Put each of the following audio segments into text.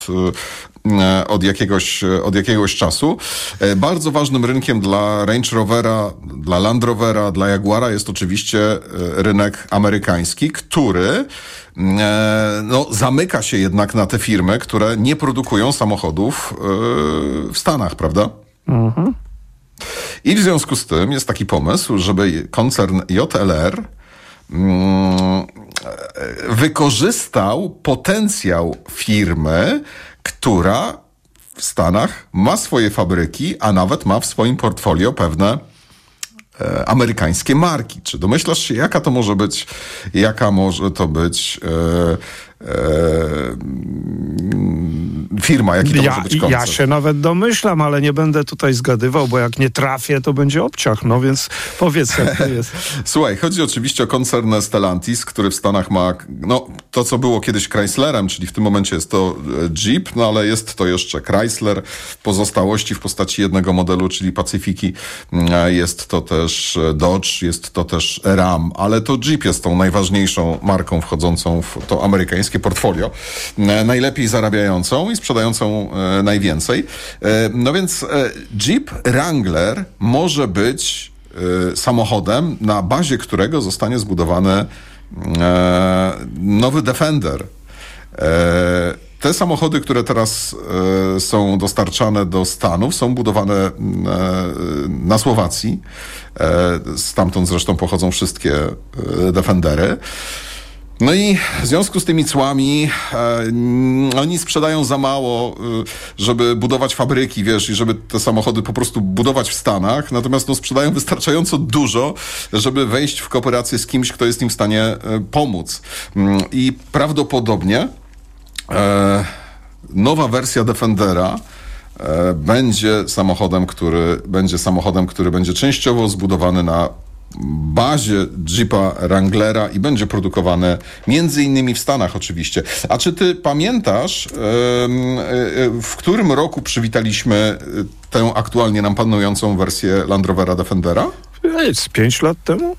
od jakiegoś czasu. Bardzo ważnym rynkiem dla Range Rovera, dla Land Rovera, dla Jaguara jest oczywiście rynek amerykański, który zamyka się jednak na te firmy, które nie produkują samochodów w Stanach, prawda? Mhm. I w związku z tym jest taki pomysł, żeby koncern JLR wykorzystał potencjał firmy, która w Stanach ma swoje fabryki, a nawet ma w swoim portfolio pewne amerykańskie marki. Czy domyślasz się, jaka może to być firma, jaki to może być koncern? Ja się nawet domyślam, ale nie będę tutaj zgadywał, bo jak nie trafię, to będzie obciach. No więc powiedz, jak to jest. Słuchaj, chodzi oczywiście o koncern Stellantis, który w Stanach ma to, co było kiedyś Chryslerem, czyli w tym momencie jest to Jeep, ale jest to jeszcze Chrysler. Pozostałości w postaci jednego modelu, czyli Pacyfiki. Jest to też Dodge, jest to też Ram, ale to Jeep jest tą najważniejszą marką wchodzącą w to amerykańskie portfolio, najlepiej zarabiającą i sprzedającą najwięcej. No więc Jeep Wrangler może być samochodem, na bazie którego zostanie zbudowany nowy Defender. Te samochody, które teraz są dostarczane do Stanów, są budowane na Słowacji. Stamtąd zresztą pochodzą wszystkie Defendery. No i w związku z tymi cłami oni sprzedają za mało, żeby budować fabryki, i żeby te samochody po prostu budować w Stanach, natomiast sprzedają wystarczająco dużo, żeby wejść w kooperację z kimś, kto jest im w stanie pomóc. I prawdopodobnie nowa wersja Defendera będzie samochodem, który będzie częściowo zbudowany na bazie Jeepa Wranglera i będzie produkowany między innymi w Stanach oczywiście. A czy ty pamiętasz, w którym roku przywitaliśmy tę aktualnie nam panującą wersję Land Rovera Defendera? Jest 5 lat temu?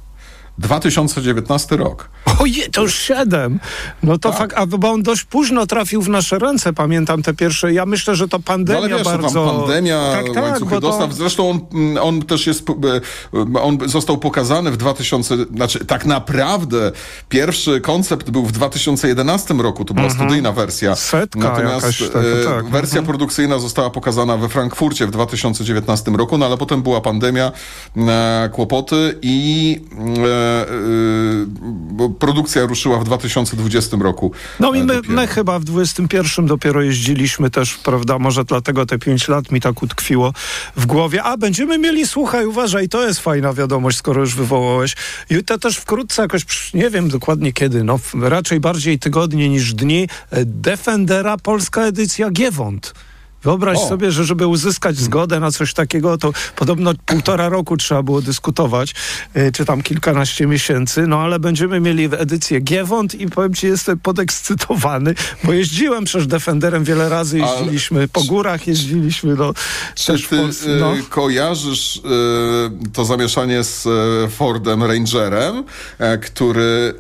2019 rok. Ojej, to już 7. No to fakt, bo on dość późno trafił w nasze ręce, pamiętam te pierwsze. Ja myślę, że to pandemia ale wiesz, bardzo... Tam pandemia, łańcuchy dostaw. Zresztą on też jest... On został pokazany w tak naprawdę pierwszy koncept był w 2011 roku. To była studyjna wersja. Natomiast wersja produkcyjna została pokazana we Frankfurcie w 2019 roku, ale potem była pandemia, kłopoty i produkcja ruszyła w 2020 roku. No i my chyba w 2021 dopiero jeździliśmy też, prawda, może dlatego te 5 lat mi tak utkwiło w głowie. A będziemy mieli, słuchaj, uważaj, to jest fajna wiadomość, skoro już wywołałeś. I to też wkrótce jakoś, nie wiem dokładnie kiedy, raczej bardziej tygodnie niż dni, Defendera polska edycja Giewont. Wyobraź sobie, że żeby uzyskać zgodę na coś takiego, to podobno 1,5 roku trzeba było dyskutować, czy tam kilkanaście miesięcy, ale będziemy mieli edycję Giewont i powiem ci, jestem podekscytowany, bo jeździłem przecież Defenderem wiele razy, jeździliśmy po górach, jeździliśmy czy ty kojarzysz to zamieszanie z Fordem Rangerem, który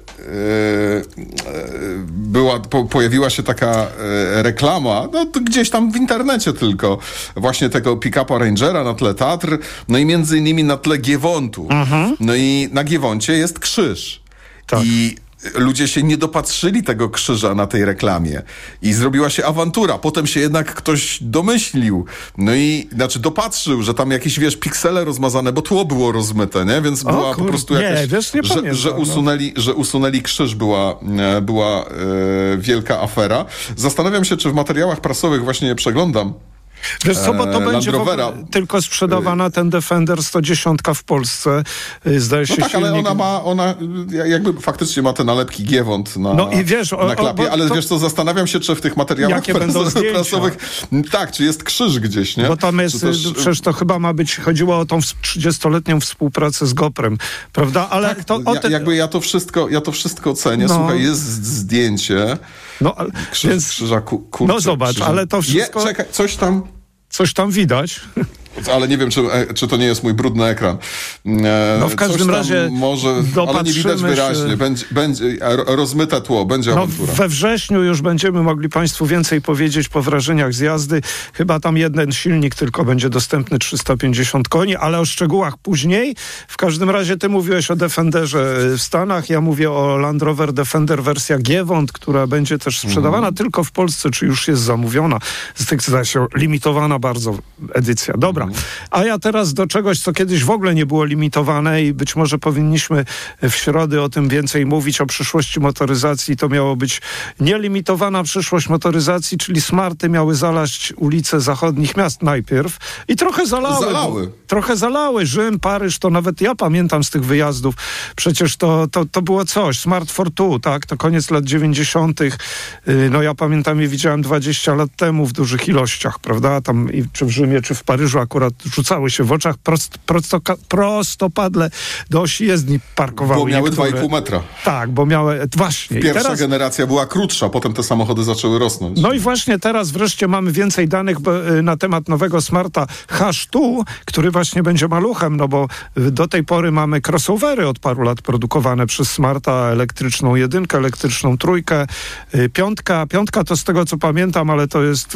pojawiła się taka reklama, to gdzieś tam w internecie tylko, właśnie tego pick-upa Rangera na tle Tatr, i między innymi na tle Giewontu. No i na Giewoncie jest krzyż. Tak. I ludzie się nie dopatrzyli tego krzyża na tej reklamie. I zrobiła się awantura. Potem się jednak ktoś domyślił. Dopatrzył, że tam jakieś, piksele rozmazane, bo tło było rozmyte, nie? Więc była po prostu jakaś... że usunęli krzyż, była wielka afera. Zastanawiam się, czy w materiałach prasowych, właśnie je przeglądam, wiesz co, bo to będzie tylko sprzedawana ten Defender 110 w Polsce. Zdaje się ale ona jakby faktycznie ma te nalepki Giewont na klapie, ale wiesz co, zastanawiam się, czy w tych materiałach prasowych czy jest krzyż gdzieś, nie? Bo tam jest, przecież to chyba chodziło o tą 30-letnią współpracę z Goprem, prawda? Ale ja to wszystko ocenię. Słuchaj, jest zdjęcie. Krzyża, zobacz, ale to wszystko... Czekaj, coś tam widać. Ale nie wiem, czy to nie jest mój brudny ekran. No w każdym razie może, ale nie widać wyraźnie. Będzie rozmyte tło, będzie awantura. We wrześniu już będziemy mogli Państwu więcej powiedzieć po wrażeniach z jazdy. Chyba tam jeden silnik tylko będzie dostępny, 350 koni, ale o szczegółach później. W każdym razie ty mówiłeś o Defenderze w Stanach, ja mówię o Land Rover Defender wersja Giewont, która będzie też sprzedawana tylko w Polsce, czy już jest zamówiona. Z tych zdaje się limitowana bardzo edycja. Dobra. A ja teraz do czegoś, co kiedyś w ogóle nie było limitowane i być może powinniśmy w środę o tym więcej mówić, o przyszłości motoryzacji. To miało być nielimitowana przyszłość motoryzacji, czyli smarty miały zalać ulice zachodnich miast najpierw i trochę zalały. Trochę zalały. Rzym, Paryż, to nawet ja pamiętam z tych wyjazdów. Przecież to było coś. Smart for Two, tak? To koniec lat 90. No ja pamiętam je widziałem 20 lat temu w dużych ilościach, prawda? Tam czy w Rzymie, czy w Paryżu akurat rzucały się w oczach prostopadle do osi jezdni parkowały. Bo miały 2,5 metra. Tak, bo miały, właśnie. Pierwsza generacja była krótsza, potem te samochody zaczęły rosnąć. No i właśnie teraz wreszcie mamy więcej danych na temat nowego Smarta H2, który właśnie będzie maluchem, no bo do tej pory mamy crossovery od paru lat produkowane przez Smarta, elektryczną 1, elektryczną 3, 5 to z tego co pamiętam, ale to jest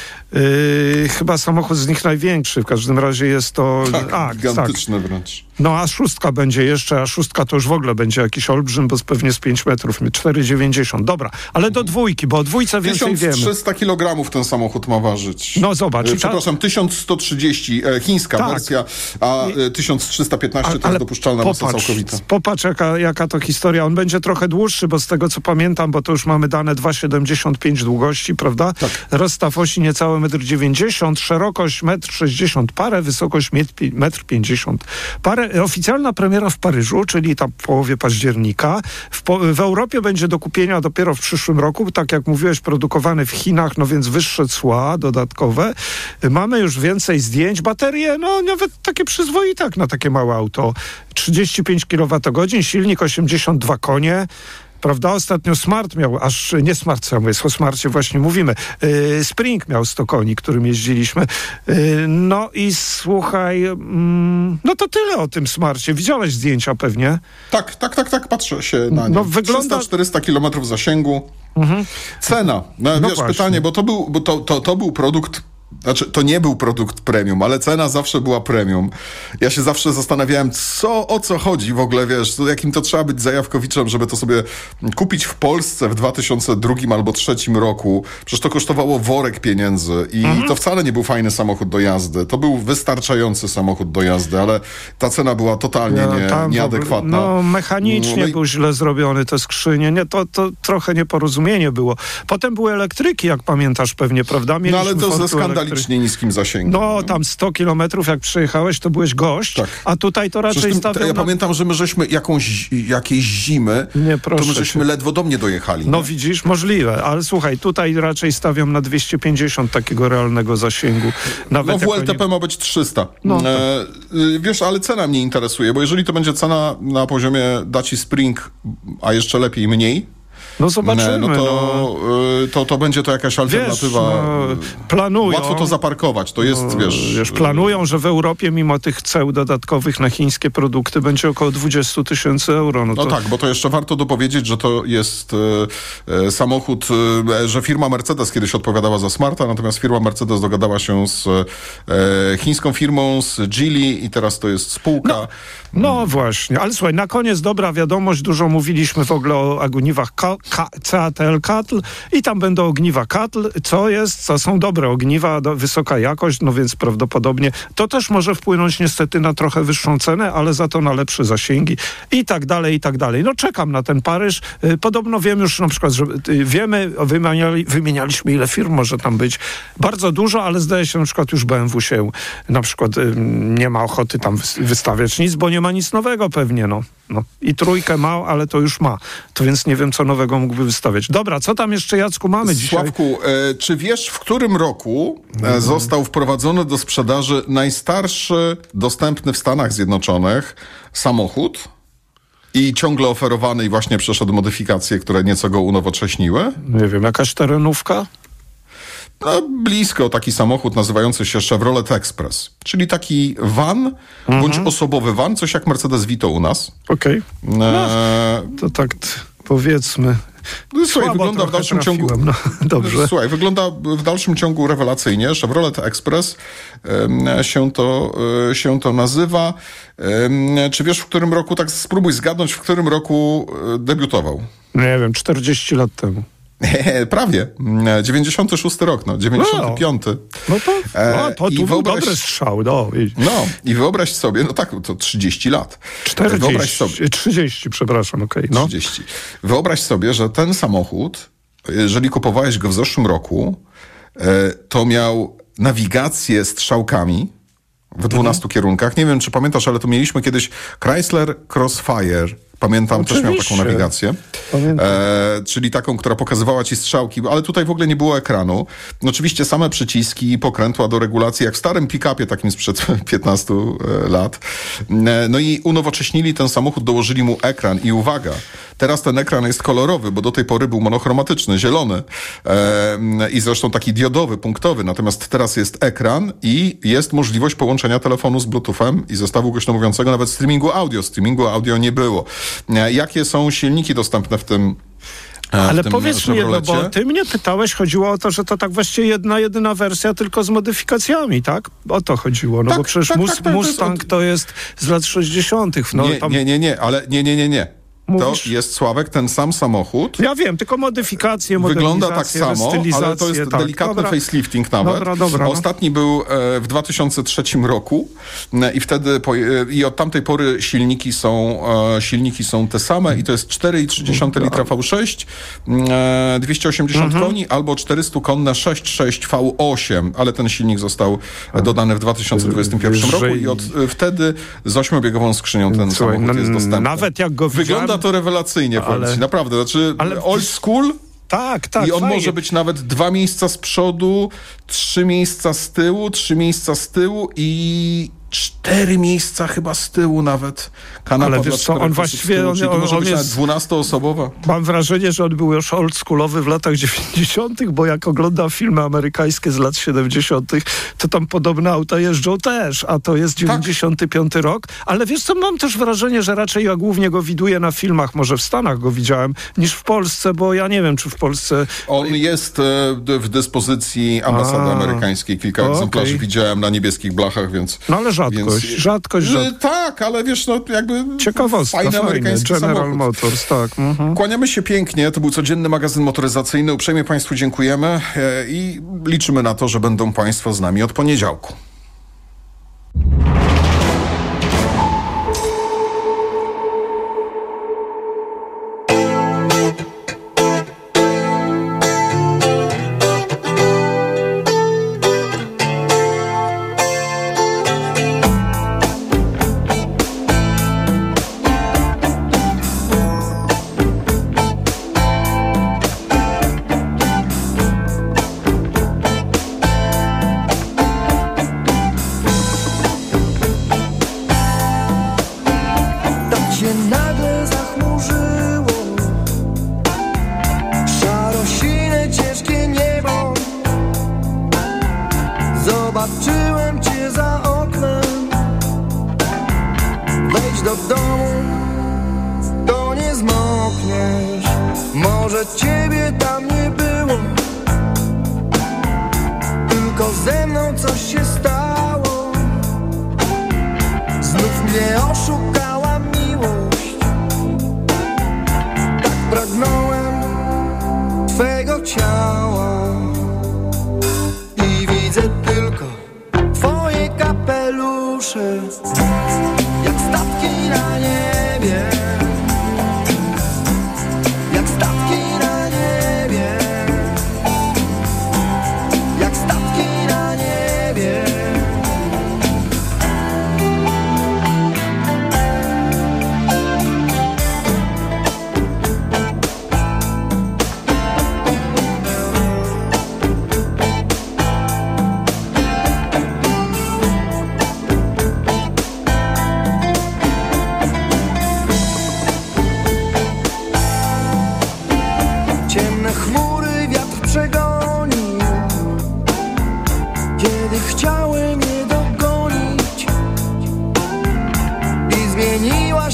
chyba samochód z nich największy. W każdym razie jest to... gigantyczny wręcz. No a 6 będzie jeszcze, a 6 to już w ogóle będzie jakiś olbrzym, bo pewnie z 5 metrów, 4,90. Dobra, ale do 2, bo o 2 więcej wiemy. 1300 kg ten samochód ma ważyć. No zobacz. Przepraszam, 1130 chińska wersja, a 1315 to jest dopuszczalna moc całkowita. Popatrz jaka to historia. On będzie trochę dłuższy, bo z tego co pamiętam, bo to już mamy dane 2,75 długości, prawda? Tak. Rozstaw osi niecałe 1,90 m, szerokość 1,60 m parę, wysokość 1,50 m parę. Oficjalna premiera w Paryżu, czyli tam w połowie października. W Europie będzie do kupienia dopiero w przyszłym roku. Tak jak mówiłeś, produkowany w Chinach, no więc wyższe cła dodatkowe. Mamy już więcej zdjęć. Baterie, no nawet takie przyzwoite jak na takie małe auto. 35 kWh, silnik 82 konie. Prawda? Ostatnio Smart miał, nie Smart, co jest o Smarcie właśnie mówimy. Spring miał 100 koni, którym jeździliśmy. No i słuchaj, no to tyle o tym Smarcie. Widziałeś zdjęcia pewnie? Tak, patrzę się na nie. No, wygląda... 300-400 km zasięgu. Cena. Wiesz, pytanie, bo to był produkt. Znaczy, to nie był produkt premium, ale cena zawsze była premium. Ja się zawsze zastanawiałem, o co chodzi w ogóle, wiesz, jakim to trzeba być zajawkowiczem, żeby to sobie kupić w Polsce w 2002 albo 2003 roku. Przecież to kosztowało worek pieniędzy i to wcale nie był fajny samochód do jazdy. To był wystarczający samochód do jazdy, ale ta cena była totalnie nieadekwatna. No, mechanicznie był źle zrobiony, te skrzynie. Nie, to trochę nieporozumienie było. Potem były elektryki, jak pamiętasz pewnie, prawda? No ale to ze skandalicznie niskim zasięgiem. No, tam 100 kilometrów jak przejechałeś, to byłeś gość, tak. A tutaj to raczej stawiam... Ja pamiętam, że my żeśmy jakiejś zimy, to my żeśmy ledwo do mnie dojechali. No nie? widzisz, możliwe, ale słuchaj, tutaj raczej stawiam na 250 takiego realnego zasięgu. Nawet no WLTP ma być 300. No, wiesz, ale cena mnie interesuje, bo jeżeli to będzie cena na poziomie Daci Spring, a jeszcze lepiej mniej, no zobaczymy. To będzie to jakaś alternatywa. Planują. Łatwo to zaparkować. To jest, wiesz... Planują, że w Europie mimo tych ceł dodatkowych na chińskie produkty będzie około 20 000 euro. No tak, bo to jeszcze warto dopowiedzieć, że to jest samochód, że firma Mercedes kiedyś odpowiadała za Smarta, natomiast firma Mercedes dogadała się z chińską firmą, z Geely i teraz to jest spółka. No właśnie, ale słuchaj, na koniec dobra wiadomość, dużo mówiliśmy w ogóle o ogniwach CATL i tam będą ogniwa CATL, co są dobre ogniwa, wysoka jakość, no więc prawdopodobnie to też może wpłynąć niestety na trochę wyższą cenę, ale za to na lepsze zasięgi i tak dalej, i tak dalej. No czekam na ten Paryż. Podobno wiem już na przykład, że wymienialiśmy ile firm może tam być. Bardzo dużo, ale zdaje się na przykład już BMW się na przykład nie ma ochoty tam wystawiać nic, bo nie ma nic nowego pewnie, no. I 3 ma, ale to już ma. To więc nie wiem, co nowego mógłby wystawiać. Dobra, co tam jeszcze, Jacku, mamy dzisiaj? Sławku, czy wiesz, w którym roku został wprowadzony do sprzedaży najstarszy dostępny w Stanach Zjednoczonych samochód i ciągle oferowany i właśnie przeszedł modyfikacje, które nieco go unowocześniły? Nie wiem, jakaś terenówka? No, blisko taki samochód nazywający się Chevrolet Express, czyli taki van, bądź osobowy van, coś jak Mercedes Vito u nas. Okej. To tak powiedzmy. Słuchaj, wygląda w dalszym ciągu. No, dobrze. Słuchaj, wygląda w dalszym ciągu rewelacyjnie. Chevrolet Express się to nazywa. Czy wiesz, w którym roku, tak spróbuj zgadnąć, w którym roku debiutował? Nie wiem, 40 lat temu. Prawie. 96 rok, 95. To tu był dobry strzał. I wyobraź sobie, to 30 lat. 30, przepraszam, okej. 30. Wyobraź sobie, że ten samochód, jeżeli kupowałeś go w zeszłym roku, to miał nawigację strzałkami w 12 kierunkach. Nie wiem, czy pamiętasz, ale tu mieliśmy kiedyś Chrysler Crossfire. Pamiętam, oczywiście. też miał taką nawigację. Czyli taką, która pokazywała ci strzałki, ale tutaj w ogóle nie było ekranu. Oczywiście same przyciski, pokrętła do regulacji, jak w starym pick-upie takim sprzed 15 lat. No i unowocześnili ten samochód, dołożyli mu ekran i uwaga, teraz ten ekran jest kolorowy, bo do tej pory był monochromatyczny, zielony i zresztą taki diodowy, punktowy. Natomiast teraz jest ekran i jest możliwość połączenia telefonu z Bluetoothem i zestawu głośnomówiącego, nawet streamingu audio. Streamingu audio nie było. Jakie są silniki dostępne w tym ale powiedz mi jedno, bo ty mnie pytałeś, chodziło o to, że to tak właściwie jedyna wersja, tylko z modyfikacjami, tak? O to chodziło, bo przecież Mustang to jest z lat 60. Nie. Mówisz? To jest, Sławek, ten sam samochód. Ja wiem, tylko modyfikacje, wygląda tak samo, ale to jest delikatny facelifting nawet. Dobra. Ostatni był w 2003 roku i wtedy i od tamtej pory silniki są te same i to jest 4,3 litra V6, 280 koni albo 400-konne 6.6 V8, ale ten silnik został dodany w 2021 roku i od wtedy z 8-biegową skrzynią ten samochód jest dostępny. Nawet jak go wygląda to rewelacyjnie, naprawdę. Znaczy, old school. Tak. I on może być nawet 2 miejsca z przodu, 3 miejsca z tyłu, 3 miejsca z tyłu i 4 miejsca chyba z tyłu nawet. Kanapa. Ale wiesz co, on właściwie... może być nawet 12-osobowa. Mam wrażenie, że on był już oldschoolowy w latach 90., bo jak oglądam filmy amerykańskie z lat 70., to tam podobne auta jeżdżą też, a to jest 95 rok. Ale wiesz co, mam też wrażenie, że raczej ja głównie go widuję na filmach, może w Stanach go widziałem, niż w Polsce, bo ja nie wiem, czy w Polsce... On jest w dyspozycji ambasady amerykańskiej. Kilka egzemplarzy widziałem na niebieskich blachach, więc... No ale rzadkość. Tak, ale wiesz, jakby ciekawostka, fajny amerykański General samochód. Motors, tak. Kłaniamy się pięknie, to był codzienny magazyn motoryzacyjny. Uprzejmie Państwu dziękujemy i liczymy na to, że będą Państwo z nami od poniedziałku. Zobaczyłem cię za oknem. Wejdź do domu, to nie zmokniesz. Może ciebie tam nie było, tylko ze mną coś się stało. Znów mnie oszukała miłość. Tak pragnąłem twego ciała. Widzę tylko twoje kapelusze, jak statki na niebie, jak statki na niebie, jak statki na niebie.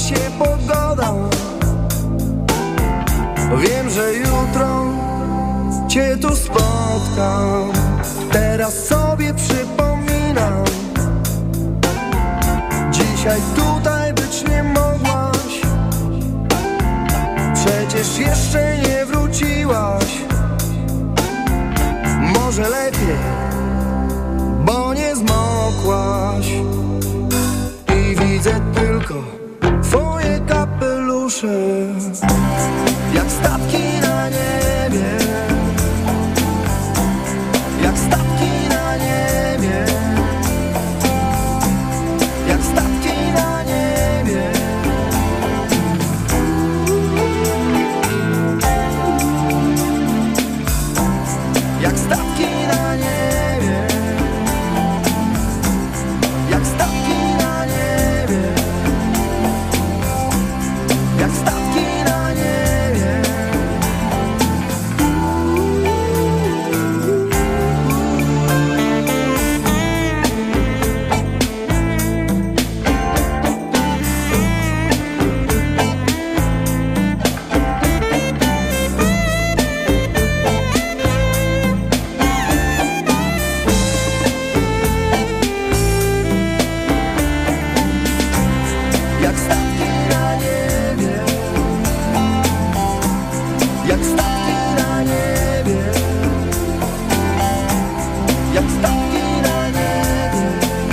się pogoda. Wiem, że jutro Cię tu spotkam. Teraz sobie przypominam, dzisiaj tutaj być nie mogłaś. Przecież jeszcze nie wróciłaś. Może lepiej, bo nie zmokłaś. I widzę tylko Twoje kapelusze, jak statki na niebie, jak statki na niebie, jak statki na niebie. Jak statki na niebie, jak statki na niebie, jak statki na niebie. Jak statki na niebie, jak statki na niebie, jak statki na niebie.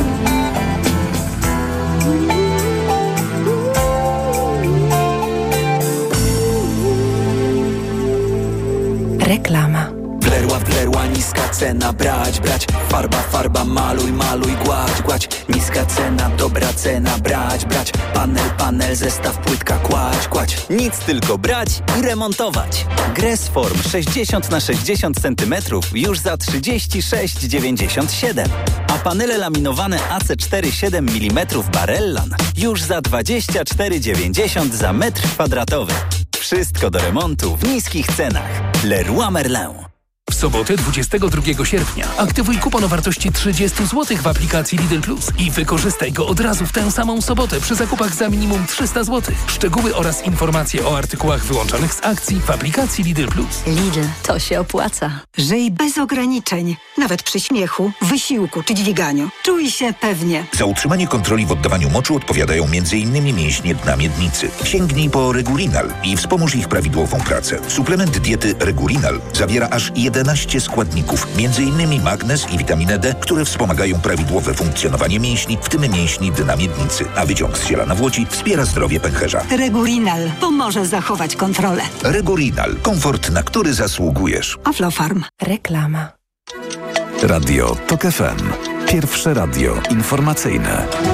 Reklama. Wlerła, niska cena, brać, farba, maluj, gładź, niska cena, dobra cena, brać, panel, zestaw, płytka, kładź. Nic, tylko brać i remontować. Gressform 60x60 cm już za 36,97, a panele laminowane AC4 7 mm Barellan już za 24,90 za metr kwadratowy. Wszystko do remontu w niskich cenach. Leroy Merlin. W sobotę 22 sierpnia aktywuj kupon o wartości 30 zł w aplikacji Lidl Plus i wykorzystaj go od razu w tę samą sobotę przy zakupach za minimum 300 zł. Szczegóły oraz informacje o artykułach wyłączonych z akcji w aplikacji Lidl Plus. Lidl, to się opłaca. Żyj bez ograniczeń, nawet przy śmiechu, wysiłku czy dźwiganiu. Czuj się pewnie. Za utrzymanie kontroli w oddawaniu moczu odpowiadają m.in. mięśnie dna miednicy. Sięgnij po Regurinal i wspomóż ich prawidłową pracę. Suplement diety Regurinal zawiera aż 11 składników, m.in. magnez i witaminę D, które wspomagają prawidłowe funkcjonowanie mięśni, w tym mięśni dna miednicy, a wyciąg z ziela nawłoci wspiera zdrowie pęcherza. Regurinal pomoże zachować kontrolę. Regurinal. Komfort, na który zasługujesz. Aflofarm. Reklama. Radio TOK FM. Pierwsze radio informacyjne.